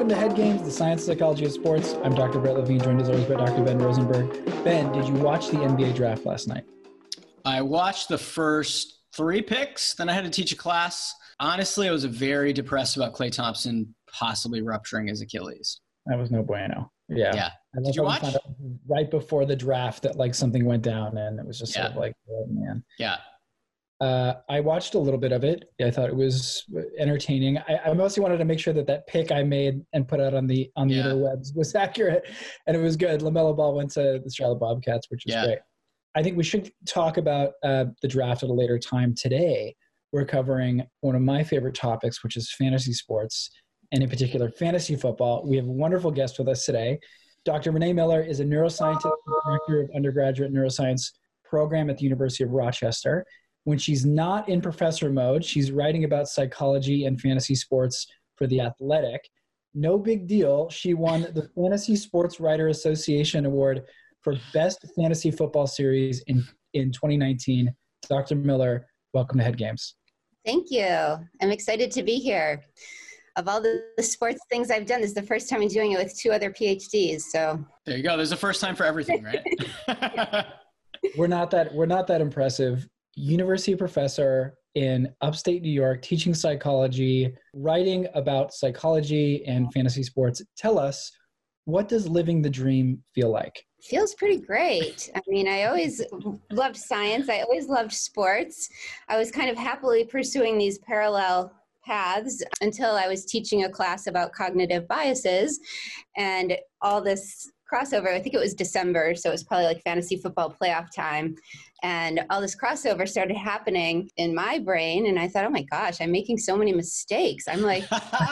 Welcome to Head Games, the science and psychology of sports. I'm Dr. Brett Levine, joined as always by Dr. Ben Rosenberg. Ben, did you watch the NBA draft last night? I watched the first 3 picks, then I had to teach a class. Honestly, I was very depressed about Klay Thompson possibly rupturing his Achilles. That was no bueno. Yeah. Did you watch? Right before the draft that like something went down and it was just sort of like, oh man. Yeah. I watched a little bit of it. I thought it was entertaining. I mostly wanted to make sure that pick I made and put out on the interwebs was accurate, and it was good. LaMelo Ball went to the Charlotte Bobcats, which is great. I think we should talk about the draft at a later time. Today, we're covering one of my favorite topics, which is fantasy sports, and in particular, fantasy football. We have a wonderful guest with us today. Dr. Renee Miller is a neuroscientist, director of undergraduate neuroscience program at the University of Rochester. When she's not in professor mode, she's writing about psychology and fantasy sports for The Athletic. No big deal. She won the Fantasy Sports Writer Association Award for Best Fantasy Football Series in 2019. Dr. Miller, welcome to Head Games. Thank you. I'm excited to be here. Of all the sports things I've done, this is the first time I'm doing it with 2 other PhDs. So there you go. There's a first time for everything, right? We're not that impressive. University professor in upstate New York, teaching psychology, writing about psychology and fantasy sports. Tell us, what does living the dream feel like? Feels pretty great. I mean, I always loved science. I always loved sports. I was kind of happily pursuing these parallel paths until I was teaching a class about cognitive biases and all this crossover. I think it was December, so it was probably like fantasy football playoff time. And all this crossover started happening in my brain. And I thought, oh my gosh, I'm making so many mistakes. I'm like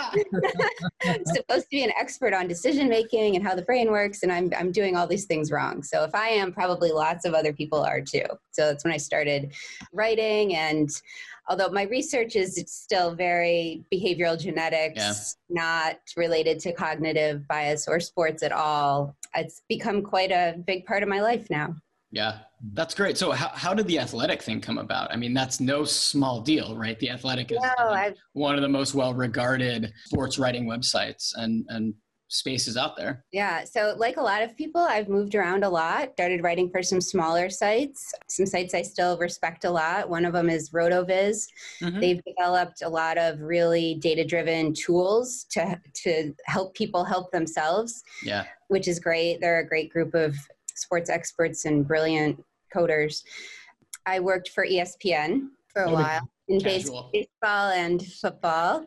supposed to be an expert on decision making and how the brain works. And I'm doing all these things wrong. So if I am, probably lots of other people are too. So that's when I started writing. And although my research is still very behavioral genetics, not related to cognitive bias or sports at all, it's become quite a big part of my life now. Yeah, that's great. So how did the Athletic thing come about? I mean, that's no small deal, right? The Athletic is one of the most well-regarded sports writing websites and spaces out there. Yeah. So like a lot of people, I've moved around a lot, started writing for some smaller sites, some sites I still respect a lot. One of them is RotoViz. Mm-hmm. They've developed a lot of really data-driven tools to help people help themselves, which is great. They're a great group of sports experts and brilliant coders. I worked for ESPN for a while in baseball and football.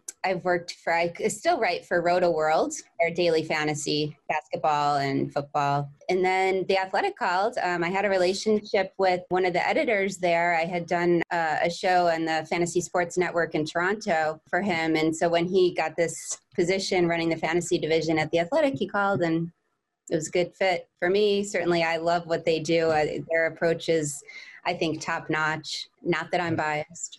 I still write for RotoWorld, their daily fantasy basketball and football. And then The Athletic called. I had a relationship with one of the editors there. I had done a show on the Fantasy Sports Network in Toronto for him. And so when he got this position running the fantasy division at The Athletic, he called, and it was a good fit for me. Certainly, I love what they do. Their approach is, I think, top notch. Not that I'm biased.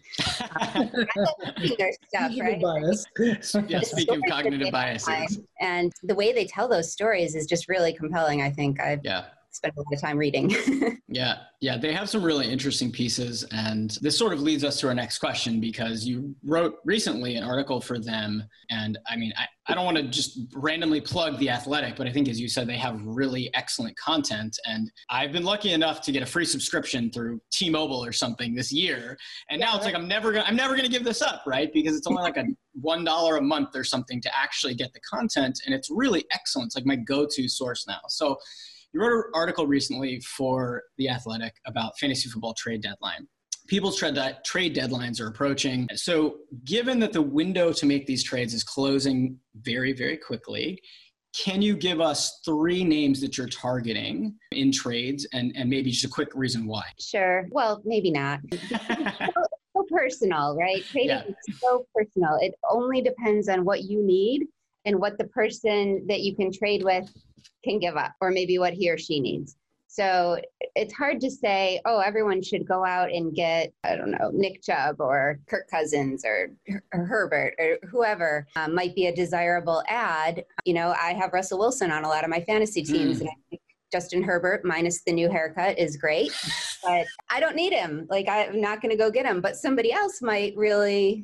Their stuff, right? Biased. Yeah, speaking of cognitive biases. And the way they tell those stories is just really compelling, I think. I've spent a lot of time reading. Yeah, they have some really interesting pieces. And this sort of leads us to our next question, because you wrote recently an article for them. And I mean, I don't want to just randomly plug The Athletic, but I think, as you said, they have really excellent content. And I've been lucky enough to get a free subscription through T-Mobile or something this year. And now it's like, I'm never gonna give this up, right? Because it's only like a $1 a month or something to actually get the content. And it's really excellent. It's like my go-to source now. So you wrote an article recently for The Athletic about fantasy football trade deadline. People's trade deadlines are approaching. So given that the window to make these trades is closing very, very quickly, can you give us 3 names that you're targeting in trades and maybe just a quick reason why? Sure. Well, maybe not. So personal, right? Trading is so personal. It only depends on what you need and what the person that you can trade with can give up, or maybe what he or she needs. So it's hard to say, oh, everyone should go out and get, I don't know, Nick Chubb or Kirk Cousins or Herbert or whoever might be a desirable ad. You know, I have Russell Wilson on a lot of my fantasy teams, and I think Justin Herbert, minus the new haircut, is great, but I don't need him. Like, I'm not going to go get him, but somebody else might really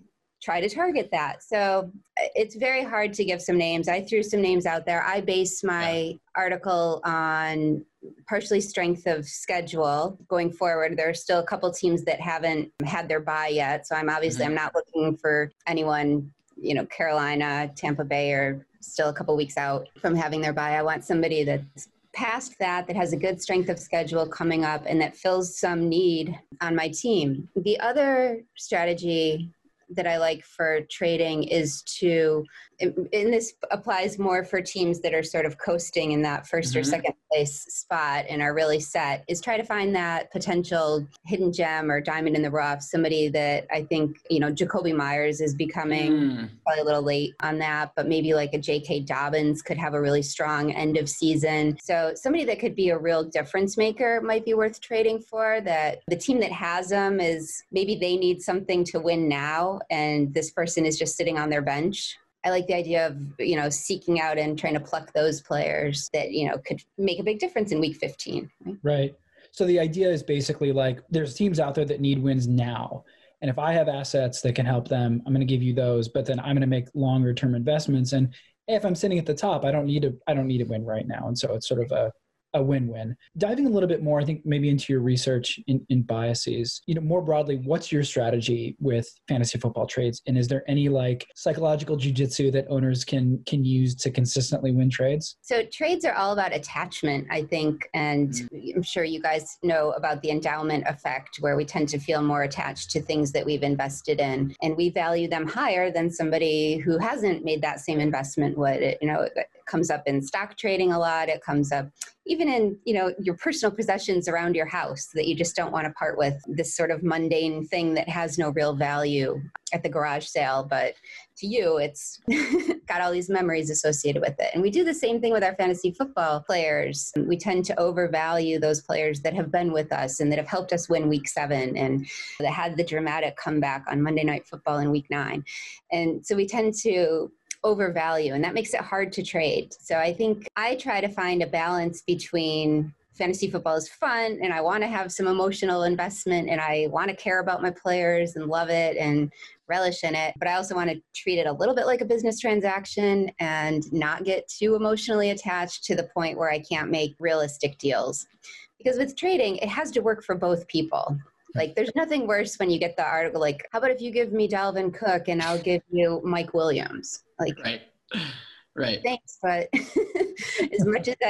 try to target that. So it's very hard to give some names. I threw some names out there. I based my article on partially strength of schedule going forward. There are still a couple teams that haven't had their bye yet. So I'm not looking for anyone, Carolina, Tampa Bay are still a couple weeks out from having their bye. I want somebody that's past that has a good strength of schedule coming up and that fills some need on my team. The other strategy that I like for trading is and this applies more for teams that are sort of coasting in that first or second place spot and are really set, is try to find that potential hidden gem or diamond in the rough, somebody that I think, Jacoby Myers is becoming probably a little late on that, but maybe like a J.K. Dobbins could have a really strong end of season. So somebody that could be a real difference maker might be worth trading for, that the team that has them is maybe they need something to win now and this person is just sitting on their bench. I like the idea of, seeking out and trying to pluck those players that, could make a big difference in week 15. Right. So the idea is basically like there's teams out there that need wins now. And if I have assets that can help them, I'm going to give you those, but then I'm going to make longer term investments. And if I'm sitting at the top, I don't need to win right now. And so it's sort of a win-win. Diving a little bit more, I think maybe into your research in biases, more broadly, what's your strategy with fantasy football trades? And is there any like psychological jujitsu that owners can use to consistently win trades? So trades are all about attachment, I think. And I'm sure you guys know about the endowment effect, where we tend to feel more attached to things that we've invested in. And we value them higher than somebody who hasn't made that same investment would. It comes up in stock trading a lot. It comes up even in, your personal possessions around your house that you just don't want to part with, this sort of mundane thing that has no real value at the garage sale. But to you, it's got all these memories associated with it. And we do the same thing with our fantasy football players. We tend to overvalue those players that have been with us and that have helped us win week 7 and that had the dramatic comeback on Monday Night Football in week 9. And so we tend to overvalue, and that makes it hard to trade. So I think I try to find a balance between fantasy football is fun and I want to have some emotional investment and I want to care about my players and love it and relish in it, but I also want to treat it a little bit like a business transaction and not get too emotionally attached to the point where I can't make realistic deals. Because with trading, it has to work for both people. Like, there's nothing worse when you get the article like, how about if you give me Dalvin Cook and I'll give you Mike Williams? Like, right. Thanks, but as much as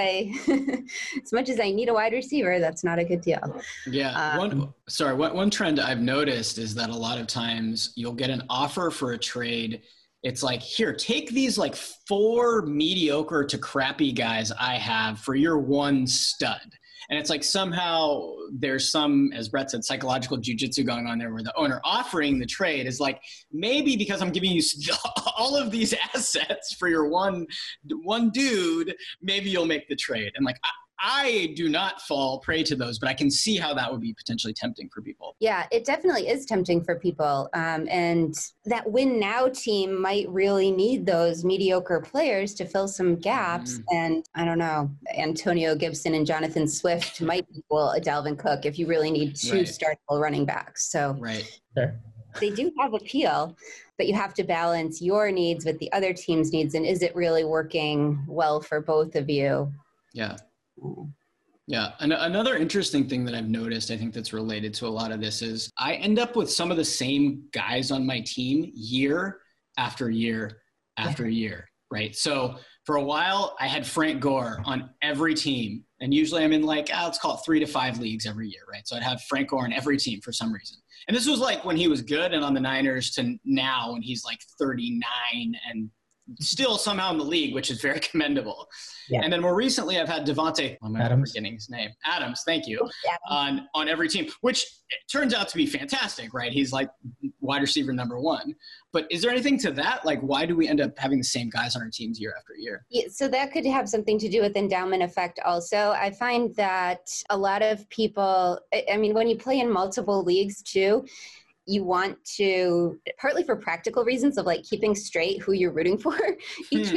I need a wide receiver, that's not a good deal. Yeah. One trend I've noticed is that a lot of times you'll get an offer for a trade. It's like, here, take these like 4 mediocre to crappy guys I have for your one stud. And it's like somehow there's some, as Brett said, psychological jujitsu going on there where the owner offering the trade is like, maybe because I'm giving you all of these assets for your one dude, maybe you'll make the trade. And like, I do not fall prey to those, but I can see how that would be potentially tempting for people. Yeah, it definitely is tempting for people. And that win now team might really need those mediocre players to fill some gaps. And I don't know, Antonio Gibson and Jonathan Swift might equal a Dalvin Cook if you really need 2 startable running backs. So they do have appeal, but you have to balance your needs with the other team's needs. And is it really working well for both of you? Yeah. Yeah. And another interesting thing that I've noticed, I think that's related to a lot of this, is I end up with some of the same guys on my team year after year after year, right? So for a while, I had Frank Gore on every team. And usually I'm in like, let's call it 3 to 5 leagues every year, right? So I'd have Frank Gore on every team for some reason. And this was like when he was good and on the Niners to now when he's like 39 and still somehow in the league, which is very commendable. Yeah. And then more recently, I've had Devontae, I'm forgetting his name, Adams, thank you, on every team, which turns out to be fantastic, right? He's like wide receiver number 1. But is there anything to that? Like, why do we end up having the same guys on our teams year after year? Yeah, so that could have something to do with endowment effect also. I find that a lot of people, I mean, when you play in multiple leagues too, you want to, partly for practical reasons of like keeping straight who you're rooting for each week,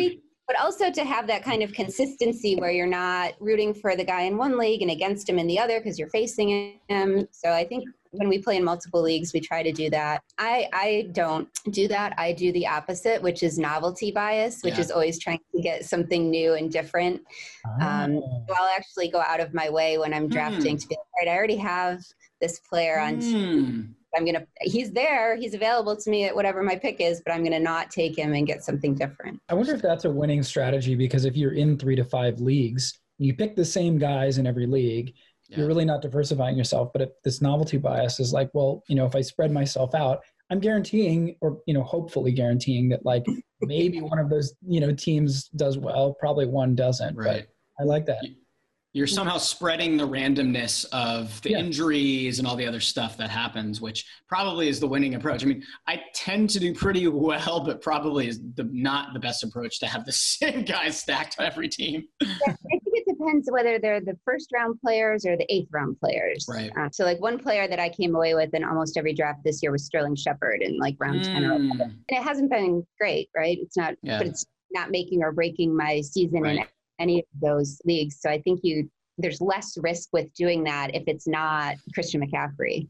But also to have that kind of consistency where you're not rooting for the guy in one league and against him in the other because you're facing him. So I think when we play in multiple leagues, we try to do that. I don't do that. I do the opposite, which is novelty bias, which is always trying to get something new and different. So I'll actually go out of my way when I'm drafting to be like, all right, I already have this player on he's there, he's available to me at whatever my pick is, but I'm going to not take him and get something different. I wonder if that's a winning strategy, because if you're in 3 to 5 leagues, you pick the same guys in every league, you're really not diversifying yourself. But if this novelty bias is like, well, if I spread myself out, I'm guaranteeing, or, hopefully guaranteeing that like maybe one of those, teams does well, probably one doesn't. Right. But I like that. You're somehow spreading the randomness of the injuries and all the other stuff that happens, which probably is the winning approach. I mean, I tend to do pretty well, but probably is not the best approach to have the same guys stacked on every team. Yeah, I think it depends whether they're the first round players or the 8th round players. Right. So like one player that I came away with in almost every draft this year was Sterling Shepard in like round 10 or 11. And it hasn't been great, right? It's not, but it's not making or breaking my season in any of those leagues. So I think there's less risk with doing that if it's not Christian McCaffrey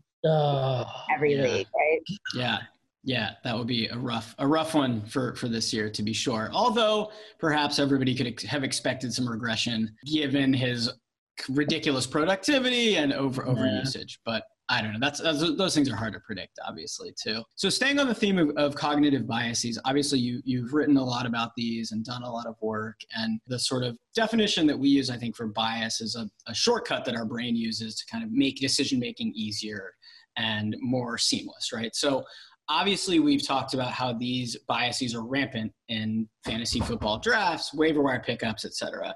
every league, right? Yeah, that would be a rough one for this year, to be sure. Although perhaps everybody could have expected some regression given his ridiculous productivity and over usage, but I don't know. Those things are hard to predict, obviously, too. So staying on the theme of cognitive biases, obviously you've written a lot about these and done a lot of work. And the sort of definition that we use, I think, for bias is a shortcut that our brain uses to kind of make decision-making easier and more seamless, right? So obviously we've talked about how these biases are rampant in fantasy football drafts, waiver wire pickups, et cetera.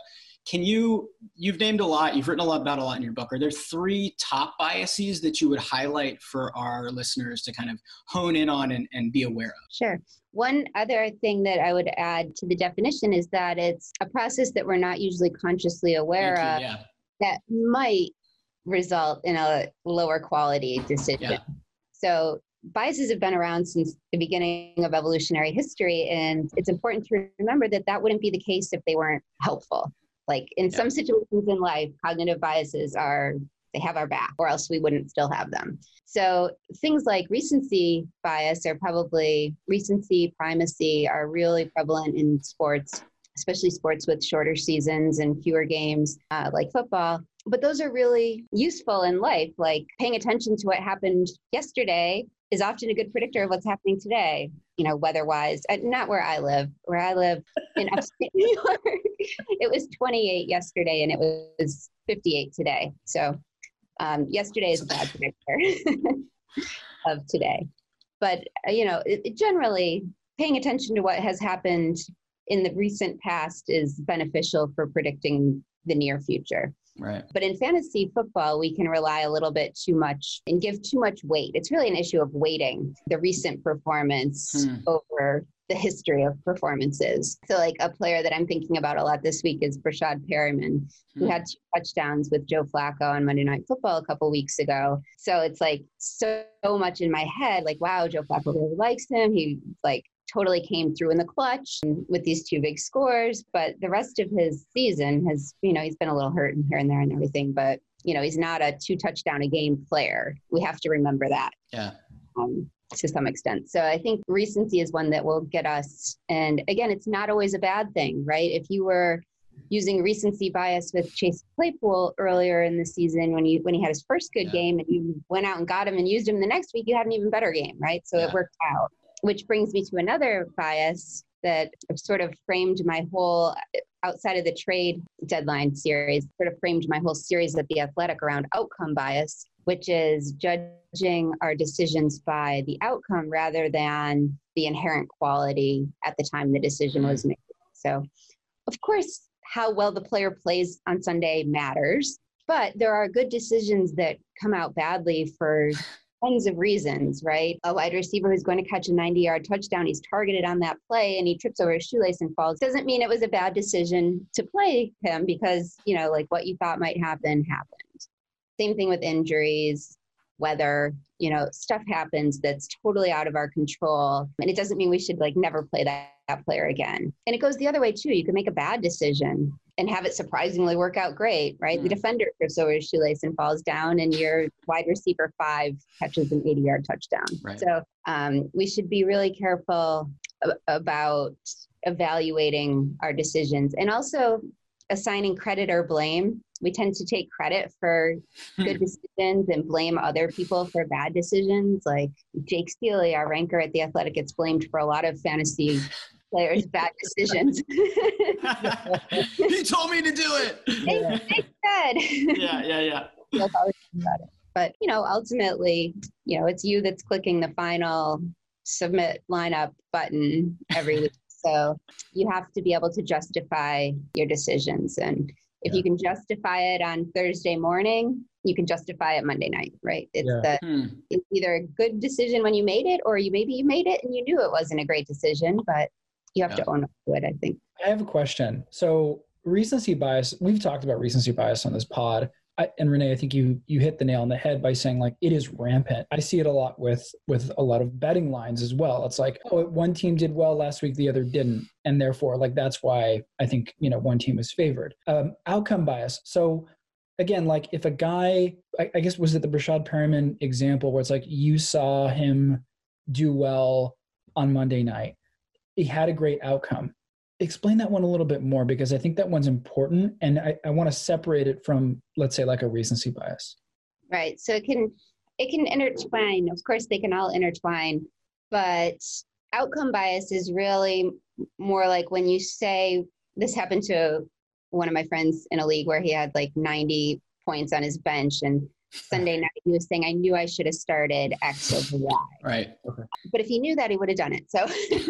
You've named a lot, you've written about a lot in your book. Are there 3 top biases that you would highlight for our listeners to kind of hone in on and be aware of? Sure. One other thing that I would add to the definition is that it's a process that we're not usually consciously aware of that might result in a lower quality decision. Yeah. So biases have been around since the beginning of evolutionary history, and it's important to remember that wouldn't be the case if they weren't helpful. Like in some situations in life, cognitive biases they have our back, or else we wouldn't still have them. So things like recency bias recency, primacy are really prevalent in sports, especially sports with shorter seasons and fewer games like football. But those are really useful in life, like paying attention to what happened yesterday is often a good predictor of what's happening today, weather-wise. Not where I live. Where I live in upstate New York, it was 28 yesterday and it was 58 today. So yesterday is a bad predictor of today. But, generally paying attention to what has happened in the recent past is beneficial for predicting the near future. Right. But in fantasy football, we can rely a little bit too much and give too much weight. It's really an issue of weighting the recent performance over the history of performances. So like a player that I'm thinking about a lot this week is Brashad Perriman, who had 2 touchdowns with Joe Flacco on Monday Night Football a couple weeks ago. So it's like so much in my head, like, wow, Joe Flacco really likes him. He totally came through in the clutch with these 2 big scores, but the rest of his season has, he's been a little hurt here and there and everything, but, he's not a 2 touchdown a game player. We have to remember that. Yeah. To some extent. So I think recency is one that will get us. And again, it's not always a bad thing, right? If you were using recency bias with Chase Claypool earlier in the season when he had his first good game and you went out and got him and used him the next week, you had an even better game, right? So it worked out. Which brings me to another bias that sort of framed my whole, outside of the trade deadline series, sort of framed my whole series at The Athletic around outcome bias, which is judging our decisions by the outcome rather than the inherent quality at the time the decision was made. So, of course, how well the player plays on Sunday matters, but there are good decisions that come out badly for tons of reasons, right? A wide receiver who's going to catch a 90-yard touchdown, he's targeted on that play and he trips over his shoelace and falls. Doesn't mean it was a bad decision to play him because, what you thought might happen happened. Same thing with injuries. weather, stuff happens that's totally out of our control. And it doesn't mean we should like never play that player again. And it goes the other way too. You can make a bad decision and have it surprisingly work out great, right? The defender trips over his shoelace and falls down, and your wide receiver 5 catches an 80-yard touchdown. Right. So we should be really careful about evaluating our decisions, and also assigning credit or blame. We tend to take credit for good decisions and blame other people for bad decisions. Like Jake Steely, our ranker at The Athletic, gets blamed for a lot of fantasy players' bad decisions. He told me to do it. They said. Yeah. That's always about it. But, ultimately, it's you that's clicking the final submit lineup button every week. So you have to be able to justify your decisions. And if you can justify it on Thursday morning, you can justify it Monday night, right? It's either a good decision when you made it, or maybe you made it and you knew it wasn't a great decision, but you have to own up to it, I think. I have a question. So recency bias, we've talked about recency bias on this pod. And Renee, I think you hit the nail on the head by saying like it is rampant. I see it a lot with a lot of betting lines as well. It's like, oh, one team did well last week, the other didn't. And therefore, like that's why I think, one team is favored. Outcome bias. So again, like if a guy, I guess, was it the Brashad Perriman example where it's like you saw him do well on Monday night. He had a great outcome. Explain that one a little bit more, because I think that one's important, and I want to separate it from, let's say, like a recency bias. Right. So it can intertwine. Of course, they can all intertwine, but outcome bias is really more like when you say, this happened to one of my friends in a league where he had like 90 points on his bench, and Sunday night he was saying, I knew I should have started X over Y. Right. Okay. But if he knew that, he would have done it. So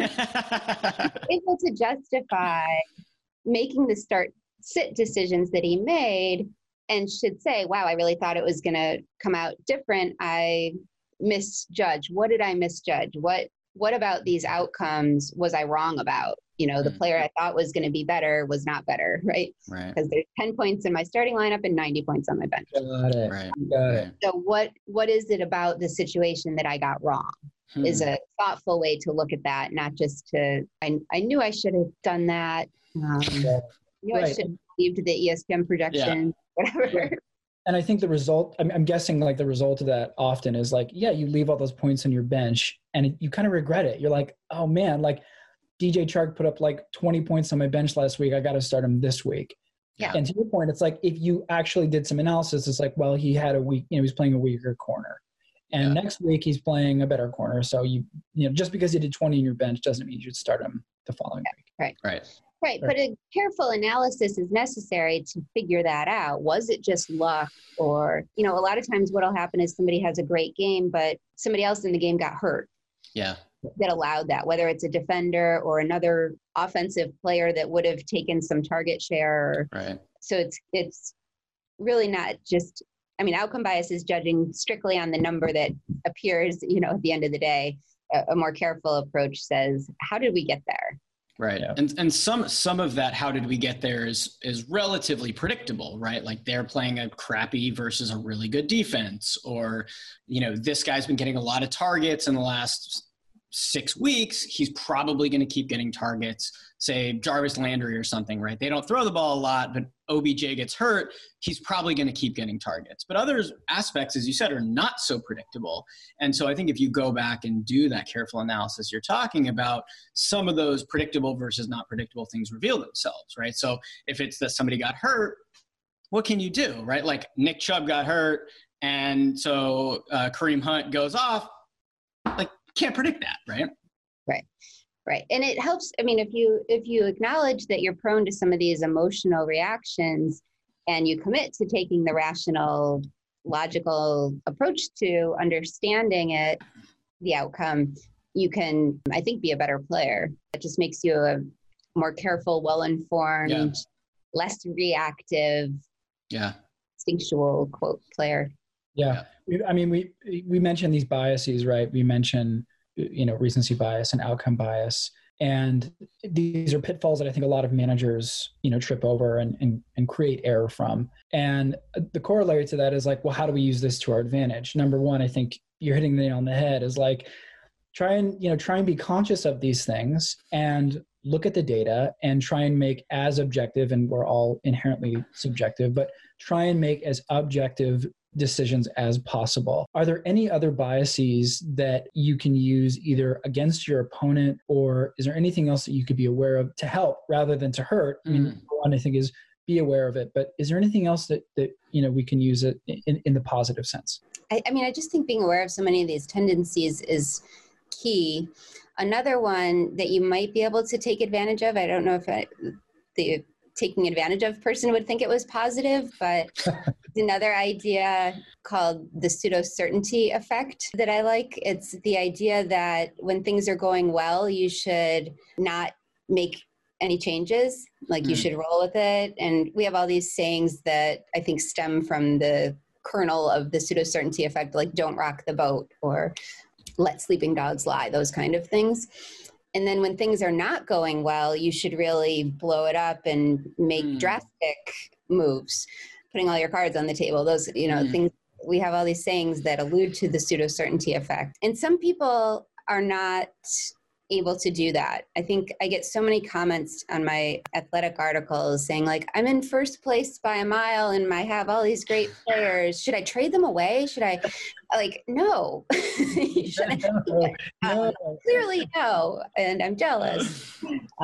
able to justify making the sit decisions that he made, and should say, wow, I really thought it was going to come out different. I misjudged. What did I misjudge? What about these outcomes was I wrong about? The player I thought was going to be better was not better, right? Right. Because there's 10 points in my starting lineup and 90 points on my bench. Got it. Right. Got it. So what is it about the situation that I got wrong? Is a thoughtful way to look at that, not just I knew I should have done that. I should have believed the ESPN projection, whatever. And I think the result, I'm guessing like the result of that often is like, you leave all those points on your bench and you kind of regret it. You're like, oh man, like DJ Chark put up like 20 points on my bench last week. I got to start him this week. Yeah. And to your point, it's like, if you actually did some analysis, it's like, well, he had a week, he's playing a weaker corner. And next week he's playing a better corner. So just because you did 20 in your bench doesn't mean you should start him the following week. Right. But a careful analysis is necessary to figure that out. Was it just luck? Or, a lot of times what'll happen is somebody has a great game, but somebody else in the game got hurt. Yeah. That allowed that, whether it's a defender or another offensive player that would have taken some target share. Right. So it's really not just, outcome bias is judging strictly on the number that appears, at the end of the day. A more careful approach says, how did we get there? Right. Yeah. And some of that, how did we get there is relatively predictable, right? Like they're playing a crappy versus a really good defense, or, this guy's been getting a lot of targets in the last 6 weeks. He's probably going to keep getting targets, say Jarvis Landry or something, right? They don't throw the ball a lot, but OBJ gets hurt. He's probably going to keep getting targets. But other aspects, as you said, are not so predictable. And so I think if you go back and do that careful analysis you're talking about, some of those predictable versus not predictable things reveal themselves, right? So if it's that somebody got hurt, what can you do, right? Like Nick Chubb got hurt, and so Kareem Hunt goes off. Like, can't predict that, right? Right. And it helps. If you acknowledge that you're prone to some of these emotional reactions and you commit to taking the rational, logical approach to understanding it, the outcome, you can, I think, be a better player. It just makes you a more careful, well-informed, less reactive, instinctual, quote, player. Yeah. We mentioned these biases, right? We mentioned, recency bias and outcome bias. And these are pitfalls that I think a lot of managers, trip over and create error from. And the corollary to that is like, well, how do we use this to our advantage? Number one, I think you're hitting the nail on the head, is like, try and be conscious of these things and look at the data and try and make as objective, and we're all inherently subjective, but try and make as objective decisions as possible. Are there any other biases that you can use either against your opponent, or is there anything else that you could be aware of to help rather than to hurt? I mean, one I think is be aware of it, but is there anything else that we can use it in the positive sense? I mean, I just think being aware of so many of these tendencies is key. Another one that you might be able to take advantage of, I don't know if the taking advantage of person would think it was positive, but another idea called the pseudo-certainty effect that I like. It's the idea that when things are going well, you should not make any changes, like you should roll with it. And we have all these sayings that I think stem from the kernel of the pseudo-certainty effect, like don't rock the boat or let sleeping dogs lie, those kind of things. And then when things are not going well, you should really blow it up and make drastic moves, putting all your cards on the table. Those, things, we have all these sayings that allude to the pseudo-certainty effect. And some people are not able to do that. I think I get so many comments on my athletic articles saying like, I'm in first place by a mile and I have all these great players. Should I trade them away? Should I no, you shouldn't. No. Clearly no. And I'm jealous.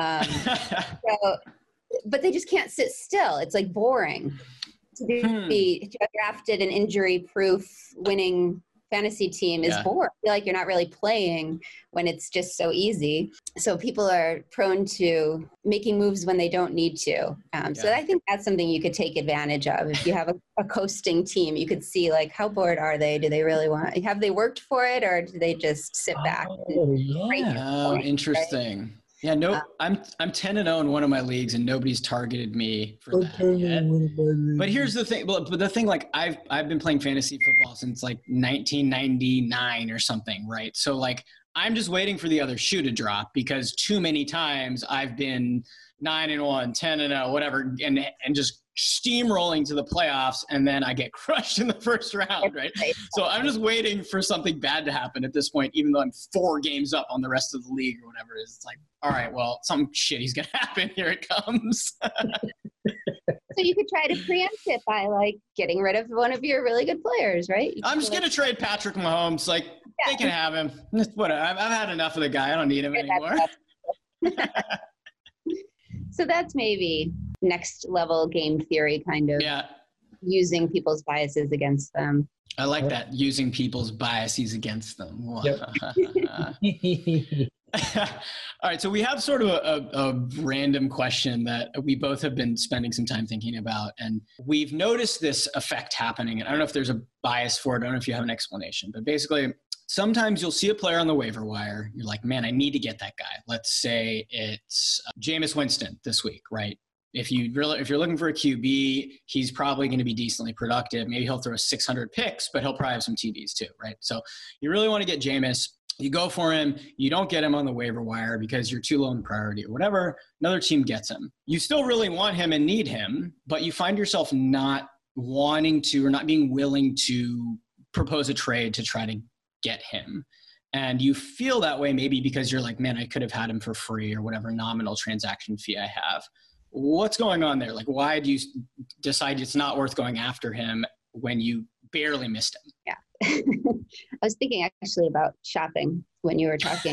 But they just can't sit still. It's like boring to be drafted an injury-proof winning fantasy team is bored. I feel like you're not really playing when it's just so easy. So people are prone to making moves when they don't need to. So I think that's something you could take advantage of. If you have a coasting team, you could see like, how bored are they? Do they really have they worked for it, or do they just sit back? Interesting. Right? Yeah, no, I'm 10-0 in one of my leagues, and nobody's targeted me for that yet. But here's the thing. But the thing, like I've been playing fantasy football since like 1999 or something, right? So like I'm just waiting for the other shoe to drop, because too many times I've been 9-1, 10-0, whatever, and just steamrolling to the playoffs, and then I get crushed in the first round, right? So I'm just waiting for something bad to happen at this point, even though I'm 4 games up on the rest of the league or whatever. It's like, all right, well, something shitty's gonna happen. Here it comes. So you could try to preempt it by like getting rid of one of your really good players, right? I'm just gonna trade Patrick Mahomes. Like they can have him. Whatever. I've had enough of the guy. I don't need him anymore. So that's maybe next level game theory, kind of using people's biases against them. I like that, using people's biases against them. Yep. All right, so we have sort of a random question that we both have been spending some time thinking about, and we've noticed this effect happening. And I don't know if there's a bias for it. I don't know if you have an explanation, but basically sometimes you'll see a player on the waiver wire. You're like, man, I need to get that guy. Let's say it's Jameis Winston this week, right? If you're looking for a QB, he's probably going to be decently productive. Maybe he'll throw 600 picks, but he'll probably have some TDs too, right? So you really want to get Jameis. You go for him. You don't get him on the waiver wire because you're too low in priority or whatever. Another team gets him. You still really want him and need him, but you find yourself not wanting to, or not being willing to propose a trade to try to get him. And you feel that way maybe because you're like, man, I could have had him for free or whatever nominal transaction fee I have. What's going on there? Like, why do you decide it's not worth going after him when you barely missed him? Yeah. I was thinking actually about shopping when you were talking.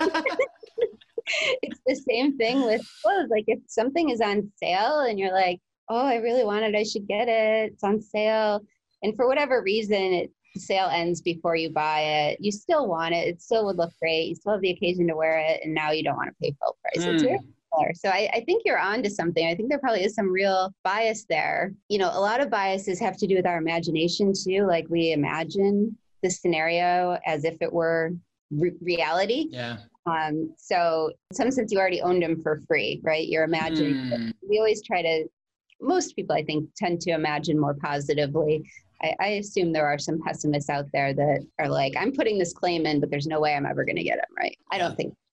It's the same thing with clothes. Like if something is on sale and you're like, oh, I really want it, I should get it. It's on sale. And for whatever reason, the sale ends before you buy it. You still want it. It still would look great. You still have the occasion to wear it. And now you don't want to pay full price. It's very similar. So I think you're on to something. I think there probably is some real bias there. You know, a lot of biases have to do with our imagination too. Like we imagine the scenario as if it were reality. Yeah. So in some sense you already owned them for free, right? You're imagining. We always try to, most people I think tend to imagine more positively. I assume there are some pessimists out there that are like, I'm putting this claim in, but there's no way I'm ever going to get him, right? I don't think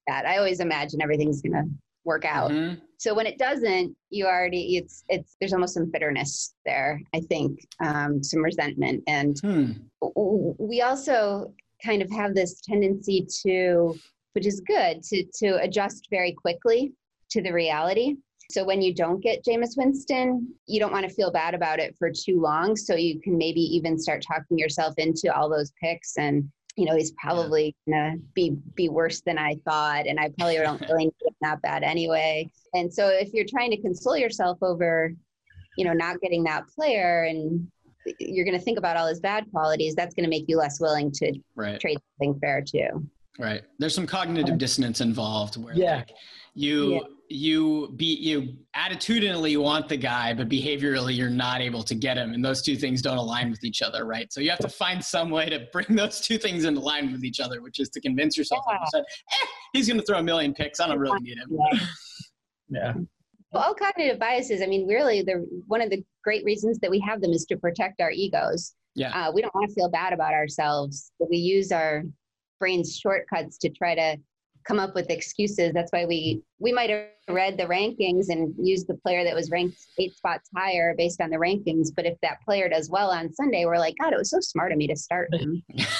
that. I always imagine everything's going to work out. Mm-hmm. So when it doesn't, you already, there's almost some bitterness there, I think, some resentment. And we also kind of have this tendency to, which is good, to adjust very quickly to the reality. So when you don't get Jameis Winston, you don't want to feel bad about it for too long. So you can maybe even start talking yourself into all those picks and, he's probably going to be worse than I thought. And I probably don't really need him that bad anyway. And so if you're trying to console yourself over, not getting that player and you're going to think about all his bad qualities, that's going to make you less willing to trade something fair too. Right. There's some cognitive dissonance involved where you attitudinally you want the guy, but behaviorally you're not able to get him. And those two things don't align with each other, right? So you have to find some way to bring those two things into line with each other, which is to convince yourself, like you said, he's going to throw a million picks. I don't really need him. Yeah. Well, all cognitive biases, I mean, really, one of the great reasons that we have them is to protect our egos. Yeah. We don't want to feel bad about ourselves, but we use our brain's shortcuts to try to come up with excuses. That's why we might have read the rankings and used the player that was ranked 8 spots higher based on the rankings. But if that player does well on Sunday, we're like, God, it was so smart of me to start him.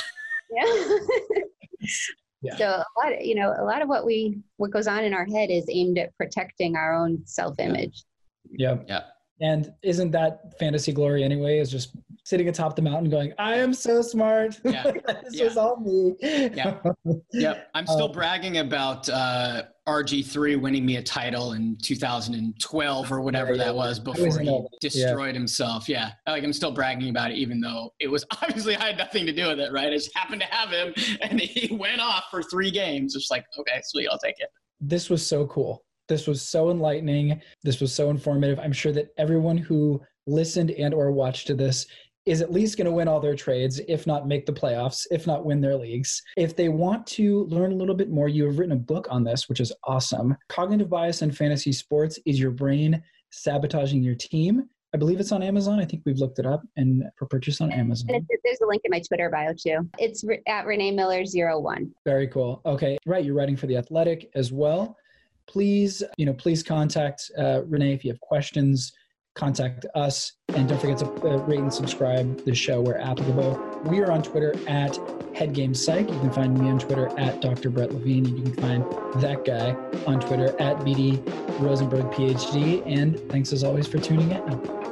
Yeah. So a lot of what goes on in our head is aimed at protecting our own self-image. Yeah. And isn't that fantasy glory anyway, is just sitting atop the mountain going, I am so smart. This was all me. I'm still bragging about RG3 winning me a title in 2012 or whatever that was before he destroyed himself. I'm still bragging about it, even though it was obviously I had nothing to do with it, right? I just happened to have him and he went off for 3 games. It's like, okay, sweet, I'll take it. This was so cool. This was so enlightening. This was so informative. I'm sure that everyone who listened and or watched to this is at least going to win all their trades, if not make the playoffs, if not win their leagues. If they want to learn a little bit more, you have written a book on this, which is awesome. Cognitive Bias in Fantasy Sports: Is Your Brain Sabotaging Your Team? I believe it's on Amazon. I think we've looked it up and for purchase on Amazon. And there's a link in my Twitter bio too. It's at Renee Miller 01. Very cool. Okay. Right. You're writing for The Athletic as well. Please contact Renee if you have questions. Contact us, and don't forget to rate and subscribe the show where applicable. We are on Twitter at HeadGamePsych. You can find me on Twitter at Dr. Brett Levine, and you can find that guy on Twitter at BD Rosenberg PhD. And thanks as always for tuning in.